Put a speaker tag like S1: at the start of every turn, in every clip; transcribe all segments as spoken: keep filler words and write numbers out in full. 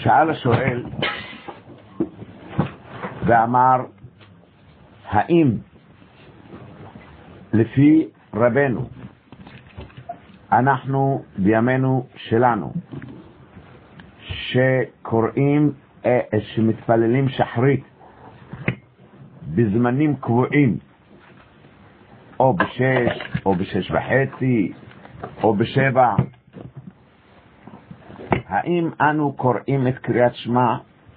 S1: שאל השואל ואמר, האם לפי רבנו אנחנו בימינו שלנו שקוראים שמתפללים שחרית בזמנים קבועים, או בשש או בשש וחצי או בשבע, האם אנו קוראים את קריאת שמע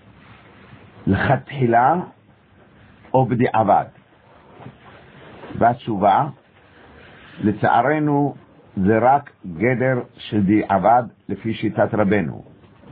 S1: לכתחילה או בדיעבד? והתשובה, לצערנו זה רק גדר של דיעבד לפי שיטת רבנו,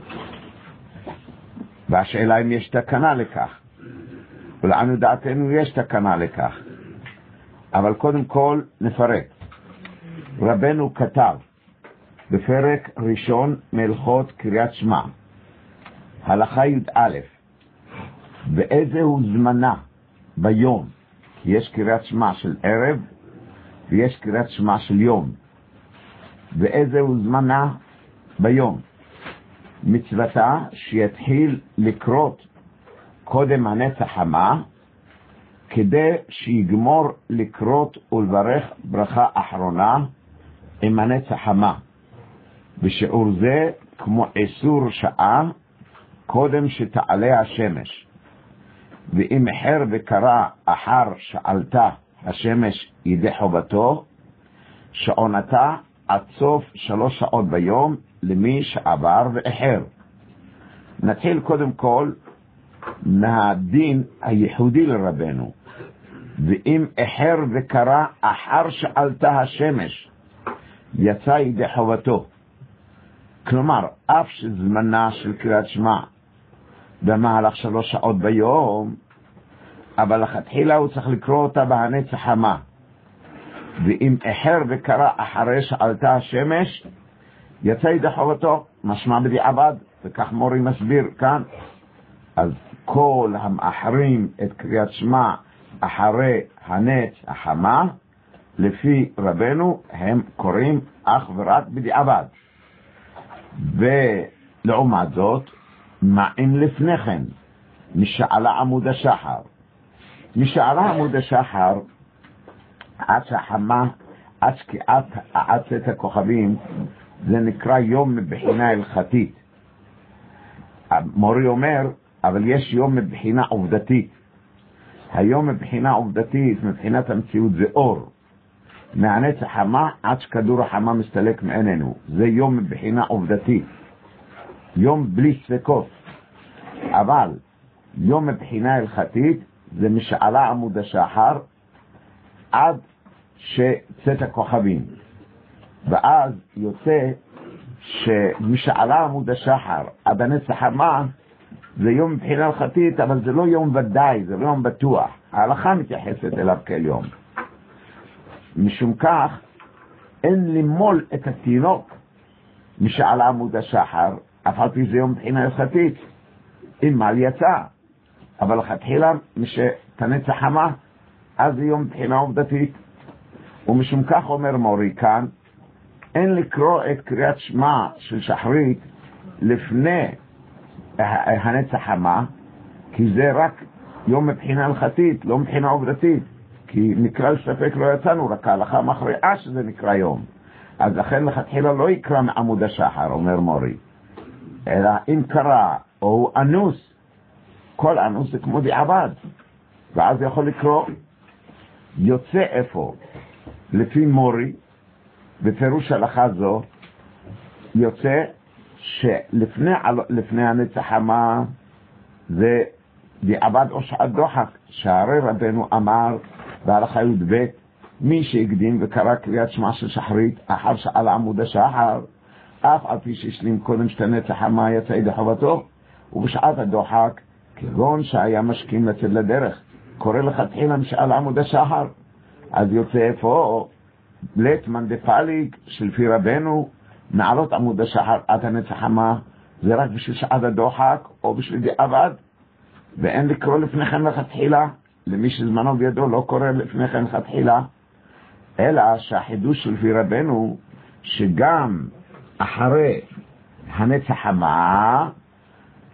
S1: והשאלה אם יש תקנה לכך. ולענו דעתנו יש תקנה לכך, אבל קודם כל נפרט. רבנו כתב בפרק ראשון מהלכות קריאת שמע, הלכה י"א, באיזהו זמנה ביום, יש קריאת שמע של ערב ויש קריאת שמע של יום, באיזהו זמנה ביום מצוותה שיתחיל לקרות קודם הנץ החמה, כדי שיגמור לקרות ולברך ברכה אחרונה עם הנץ החמה, בשיעור זה כמו עשור שעה קודם שתעלה השמש. ואם אחר וקרא אחר שעלתה השמש ידי חובתו, שעונתה עד סוף שלוש שעות ביום למי שעבר ואחר. נתחיל קודם כל מהדין הייחודי לרבנו. ואם אחר וקרא אחר שעלתה השמש יצא ידי חובתו, כלומר אף שזמנה של קריאת שמע במהלך שלוש שעות ביום, אבל לכתחילה הוא צריך לקרוא אותה בהנץ החמה. ואם אחר וקרא אחרי שעלתה השמש יצא ידי חובתו, משמע בדיעבד, וכך מורי מסביר כאן. אז כל המאחרים את קריאת שמע אחרי הנץ החמה לפי רבנו הם קוראים אך ורק בדיעבד. ולעומת זאת, מה אם לפני כן משעלה עמוד השחר? משעלה עמוד השחר עד שהחמה, עד שקיעת עד צאת הכוכבים, זה נקרא יום מבחינה הלכתית. מורי אומר, אבל יש יום מבחינה עובדתית. היום מבחינה עובדתית, מבחינת המציאות, זה אור מהנץ החמה עד שכדור החמה מסתלק מעינינו, זה יום מבחינה עובדתית, יום בלי ספקות. אבל יום מבחינה הלכתית זה משעלה עמוד השחר עד שצאת הכוכבים, ואז יוצא שמשעלה עמוד השחר עד הנץ החמה זה יום מבחינה הלכתית, אבל זה לא יום ודאי, זה לא יום בטוח. ההלכה מתייחסת אליו כאל יום. משום כך אין למול את התינוק משעלה עמוד השחר, אף על פי זה יום מבחינה הלכתית, אם מעל יצא, אבל לכתחילה משתנץ החמה אז זה יום מבחינה עובדתית. ומשום כך אומר מורי כאן, אין לקרוא את קריאת שמע של שחרית לפני הנץ החמה, כי זה רק יום מבחינה הלכתית, לא מבחינה עובדתית, כי נקרא ספק לא יצאנו, רק ההלכה מכריעה שזה נקרא יום. אז לכן לכתחילה לא יקרא מעמוד השחר, אומר מורי, אלא אם קרא או הוא אנוס, כל אנוס זה כמו דיעבד, ואז יכול לקרוא. יוצא איפה? לפי מורי בפירוש הלכה זו יוצא שלפני לפני הנץ החמה זה דיעבד או שעת דוחק, שהרי רבנו אמר בהלכה י"ב, מי שהקדים וקרא קריאת שמע של שחרית אחר שעל עמוד השחר, אף על פי שהשלים קודם שתנץ החמה יצא ידי חובתו, ובשעת הדוחק כגון שהיה משכים לצאת לדרך קורא לכתחילה משעל עמוד השחר, אז יוצא איפה? לטמן דפליג שלפי רבנו מעלות עמוד השחר עד הנץ החמה זה רק בשביל שעת הדוחק או בשביל דיעבד, ואין לקרוא לפני כן לכתחילה. למי שזמנו בידו לא קורא לפני כן לכתחילה, אלא שהחידוש שלפי רבנו שגם אחרי הנץ החמה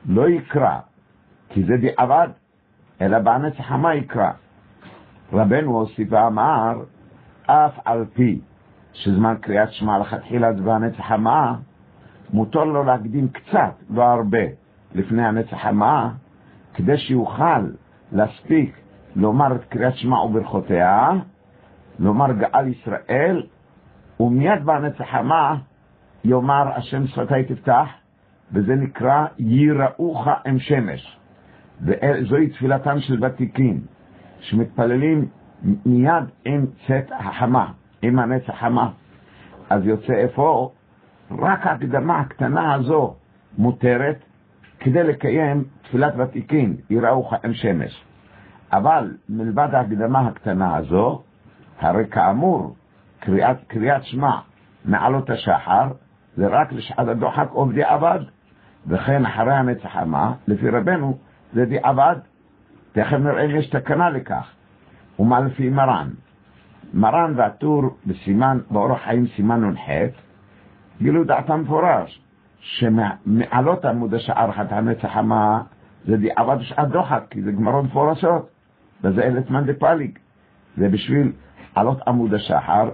S1: לא יקרא, כי זה דיעבד, אלא בהנצחה מה יקרא? רבנו הוסיף ואמר, אף על פי שזמן קריאת שמע לכתחילה זה בהנצחה מה, מותר לו להקדים קצת, לא הרבה, לפני הנצחה מה, כדי שיוכל להספיק לומר את קריאת שמע וברכותיה, לומר גאל ישראל, ומיד בהנצחה מה יאמר השם שפתי תפתח, וזה נקרא יראוך עם שמש. וזוהי תפילתם של ותיקים שמתפללים מיד עם צאת החמה, עם הנצח חמה. אז יוצא איפה רק ההקדמה הקטנה הזו מותרת כדי לקיים תפילת ותיקין יראוך עם שמש. אבל מלבד ההקדמה הקטנה הזו, הרי כאמור קריאת, קריאת שמע מעלות השחר זה רק לשעת הדוחק או בדיעבד, וכן אחרי הנצח חמה לפי רבנו זה דיעבד. תכף נראה אם יש תקנה לכך. ומה לפי מרן? מרן והטור בסימן, באורח חיים סימן נונחת, גילו דעתם מפורש, שמעלות עמוד השער חת הנצח חמה זה דיעבד שעת דוחק, כי זה גמרות מפורשות, וזה אלת מן דפליג. זה בשביל עלות עמוד השחר,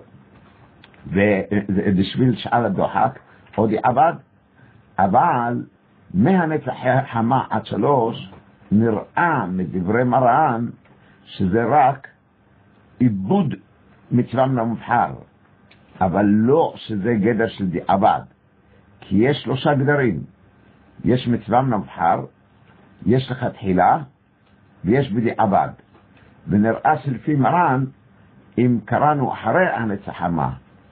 S1: ובשביל שעת הדוחק, או דיעבד. אבל מהנצח חמה עד שלוש, נראה מדברי מרן שזה רק עיבוד מצווה מן המובחר, אבל לא שזה גדר של דיעבד, כי יש שלושה גדרים. יש מצווה מן המובחר, יש לך תחילה, ויש בדיעבד. ונראה שלפי מרן, אם קראנו אחרי הנצח חמה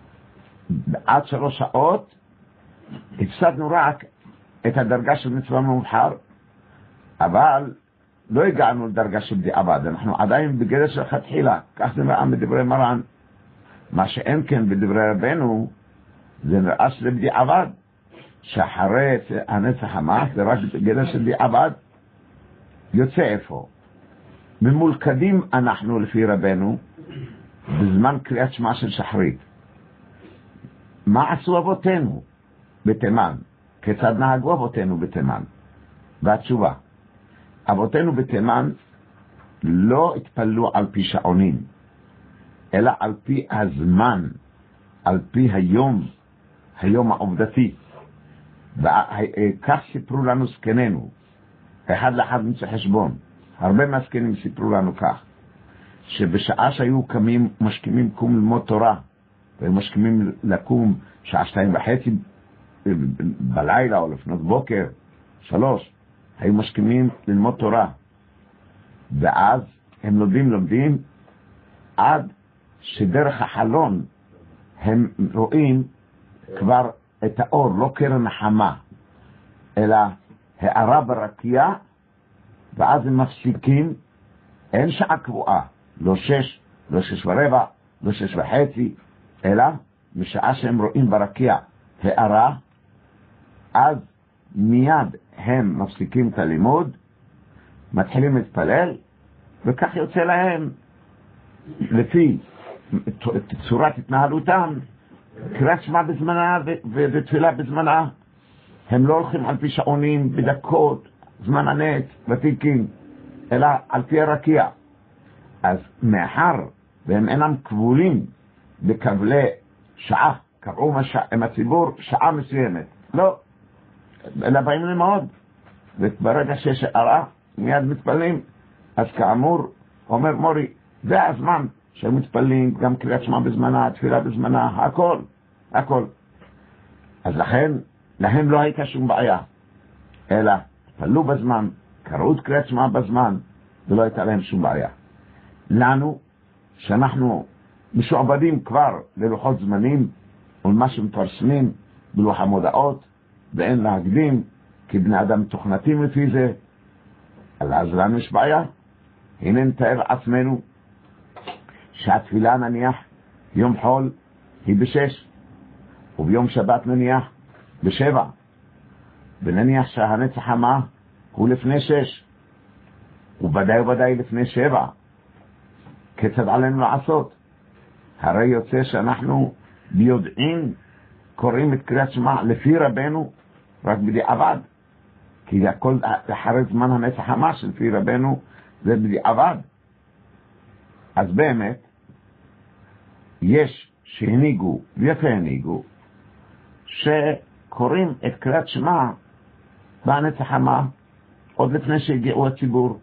S1: עד שלוש שעות, הפסדנו רק את הדרגה של מצווה מן המובחר, אבל לא הגענו לדרגה של בדיעבד, אנחנו עדיין בגדר של תחילה. כך זה נראה בדברי מרן. מה שאין כן בדברי רבנו, זה נראה שזה בדיעבד, שאחרי הנצח חמה זה רק בגדר של בדיעבד. יוצא איפה? ממולכדים אנחנו לפי רבנו בזמן קריאת שמע של שחרית. מה עשו אבותינו בתימן? כיצד נהגו אבותינו בתימן? והתשובה, אבותינו בתימן לא התפללו על פי שעונים, אלא על פי הזמן, על פי היום, היום העובדתי. וכך סיפרו לנו סקנינו, אחד לאחד מצא חשבון. הרבה מהסקנים סיפרו לנו כך, שבשעה שהיו קמים משכימים קום ללמוד תורה, והיו משכימים לקום שעה שתיים וחצי בלילה או לפנות בוקר, שלוש, היו משכימים ללמוד תורה, ואז הם לומדים לומדים עד שדרך החלון הם רואים כבר את האור, לא קרן החמה אלא הערה ברקיע, ואז הם מפסיקים. אין שעה קבועה, לא שש, לא שש ורבע, לא שש וחצי, אלא משעה שהם רואים ברקיע הערה, אז מיד הם מפסיקים את הלימוד, מתחילים להתפלל, וכך יוצא להם לפי צורת התנהלותם קריאת שמע בזמנה ותפילה בזמנה. הם לא הולכים על פי שעונים בדקות זמן הנץ ותיקים, אלא על פי הרקיע. אז מאחר והם אינם כבולים בכבלי שעה, קבעו עם הציבור שעה מסוימת, לא, אלא באים למעוד, וברגע שיש הערה מיד מתפללים. אז כאמור אומר מורי, זה הזמן שהם מתפללים, גם קריאת שמע בזמנה, תפילה בזמנה, הכל, הכל. אז לכן להם לא הייתה שום בעיה, אלא תפללו בזמן, קראו את קריאת שמע בזמן, ולא הייתה להם שום בעיה. לנו, שאנחנו משועבדים כבר ללוחות זמנים ולמה שמפרסמים בלוח המודעות, ואין להקדים, כי בני אדם מתוכנתים לפי זה, אז לנו יש בעיה. הנה נתאר עצמנו שהתפילה נניח יום חול היא בשש, וביום שבת נניח בשבע, ונניח שהנצח חמה הוא לפני שש, ובוודאי ובוודאי לפני שבע. כיצד עלינו לעשות? הרי יוצא שאנחנו ביודעין קוראים את קריאת שמע לפי רבנו רק בדיעבד, כי הכל אחרי זמן הנצח המש לפי רבנו זה בדיעבד. אז באמת יש שהניגו ויפה הניגו שקוראים את קריאת שמע בנצח המה עוד לפני שהגיעו הציבור,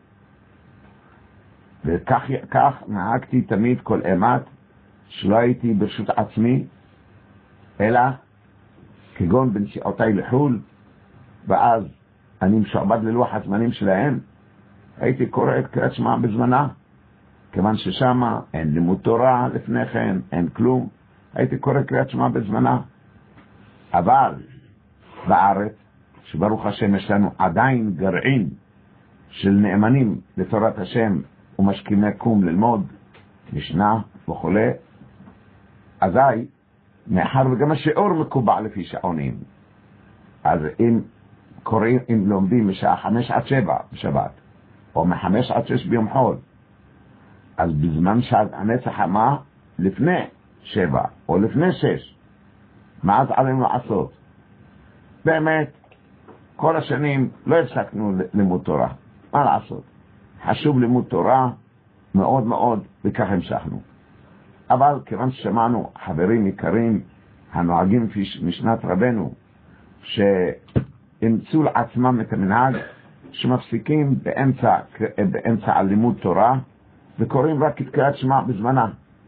S1: וכך כך נהגתי תמיד כל אימת שלא הייתי ברשות עצמי אלא כגון בנסיעותיי לחול, ואז אני משועבד ללוח הזמנים שלהם, הייתי קורא את קריאת שמע בזמנה, כיוון ששמה אין לימוד תורה לפני כן, אין כלום, הייתי קורא קריאת שמע בזמנה. אבל בארץ, שברוך השם יש לנו עדיין גרעין של נאמנים לתורת השם ומשכימי קום ללמוד משנה וכו', אזי מאחר וגם השיעור מקובע לפי שעונים, אז אם קוראים, אם לומדים משעה חמש עד שבע בשבת או מחמש עד שש ביום חול, אז בזמן שהנצח המה לפני שבע או לפני שש, מה אז עלינו לעשות? באמת כל השנים לא הפסקנו לימוד תורה, מה לעשות? חשוב לימוד תורה מאוד מאוד, וכך המשכנו. אבל כיוון ששמענו חברים יקרים הנוהגים לפי משנת רבנו שאימצו לעצמם את המנהג שמפסיקים באמצע, באמצע הלימוד תורה וקוראים רק את קריאת שמע בזמנה,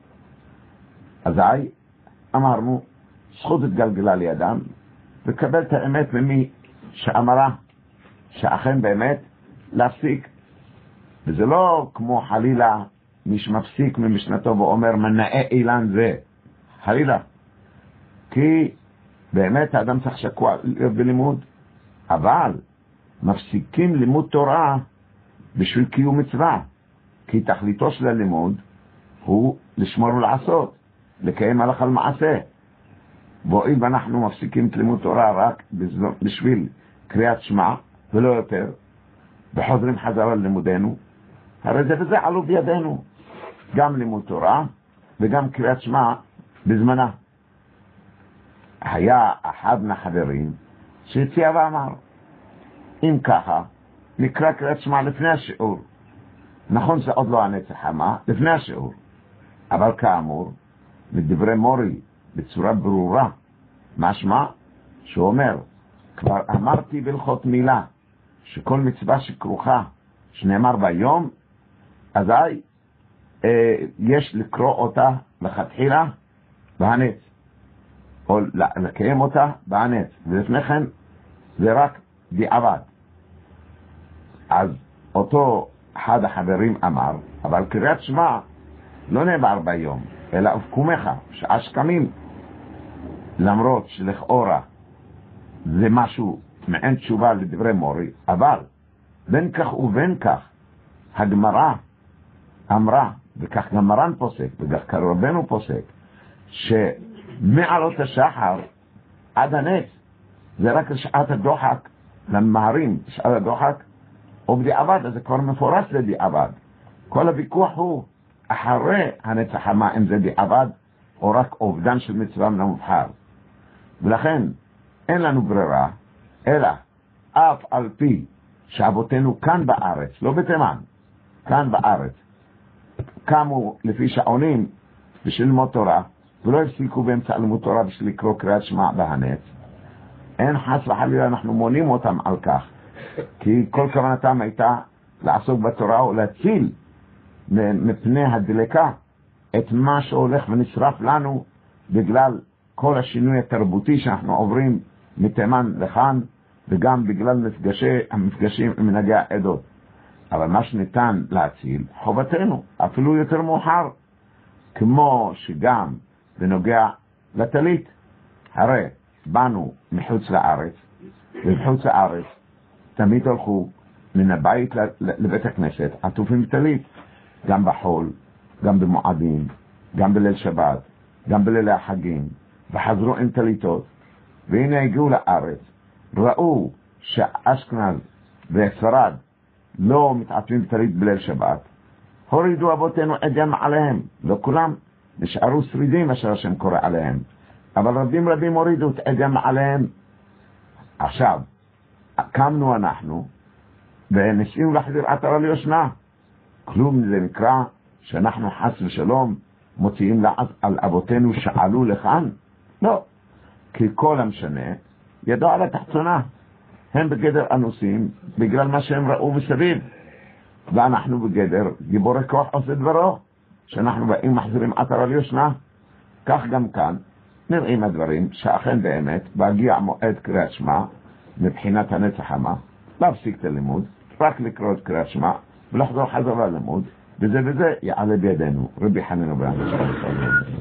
S1: אזי אמרנו זכות התגלגלה לידם וקבל את האמת ממי שאמרה שאכן באמת להפסיק. וזה לא כמו חלילה מי שמפסיק ממשנתו ואומר מנאי אילן זה, חלילה, כי באמת האדם צריך שקוע בלימוד, אבל מפסיקים לימוד תורה בשביל קיום מצווה, כי תכליתו של הלימוד הוא לשמור ולעשות, לקיים הלכה למעשה. ואם אנחנו מפסיקים את לימוד תורה רק בשביל קריאת שמע ולא יותר, וחוזרים חזרה ללימודנו, הרי זה וזה עלו בידינו, גם לימוד תורה וגם קריאת שמע בזמנה. היה אחד מהחברים שהציע ואמר, אם ככה נקרא קריאת שמע לפני השיעור, נכון זה עוד לא הנצח המה, לפני השיעור, אבל כאמור מדברי מורי בצורה ברורה, משמע שהוא אומר, כבר אמרתי בהלכות מילה שכל מצווה שכרוכה שנאמר ביום, אזי אה, יש לקרוא אותה לכתחילה בהנץ, או לקיים אותה בהנץ, ולפני כן זה רק דיעבד. אז אותו אחד החברים אמר, אבל קריאת שמע לא נאמר ביום אלא אבקומך שעה שקמים, למרות שלכאורה זה משהו מעין תשובה לדברי מורי, אבל בין כך ובין כך הגמרא אמרה, וכך גם מרן פוסק וכך רבנו פוסק, שמעלות השחר עד הנץ זה רק שעת הדוחק למהרים, שעת הדוחק ובדיעבד, אז זה כבר מפורש לדיעבד. כל הוויכוח הוא אחרי הנצח המה, אם זה דיעבד או רק אובדן של מצווה מן המובחר. ולכן אין לנו ברירה אלא אף על פי שאבותינו כאן בארץ, לא בתימן, כאן בארץ, קמו לפי שעונים בשביל ללמוד תורה ולא הפסיקו באמצע לימוד תורה בשביל לקרוא קריאת שמע בהנץ, אין חס וחלילה אנחנו מונים אותם על כך, כי כל כוונתם הייתה לעסוק בתורה ולהציל מפני הדלקה את מה שהולך ונשרף לנו בגלל כל השינוי התרבותי שאנחנו עוברים מתימן לכאן, וגם בגלל מפגשי, המפגשים עם מנהגי העדות. אבל מה שניתן להציל חובתנו, אפילו יותר מאוחר, כמו שגם בנוגע לטלית. הרי באנו מחוץ לארץ, ובחוץ לארץ תמיד הלכו מן הבית לבית הכנסת עטופים טלית, גם בחול, גם במועדים, גם בליל שבת, גם בליל החגים, וחזרו עם טליתות. והנה הגיעו לארץ, ראו שאשכנז וספרד לא מתעטפים טלית בליל שבת, הורידו אבותינו אדם עליהם, לא כולם, נשארו שרידים אשר השם קורא עליהם, אבל רבים רבים הורידו את אדם עליהם. עכשיו קמנו אנחנו וניסינו להחזיר עטרה ליושנה. כלום זה נקרא שאנחנו חס ושלום מוציאים על אבותינו שעלו לכאן? לא, כי כל המשנה ידו על התחתונה, הם בגדר אנוסים בגלל מה שהם ראו מסביב, ואנחנו בגדר גיבורי כוח עושה דברו, שאנחנו באים מחזירים עטרה ליושנה. כך גם כאן נראים הדברים שאכן באמת בהגיע מועד קריאת שמע מבחינת הנצח המה, להפסיק את הלימוד, רק לקרוא את קריאת שמע ולחזור חזרה ללימוד, וזה וזה יעלה בידינו. רבי חנינא בן עקשיא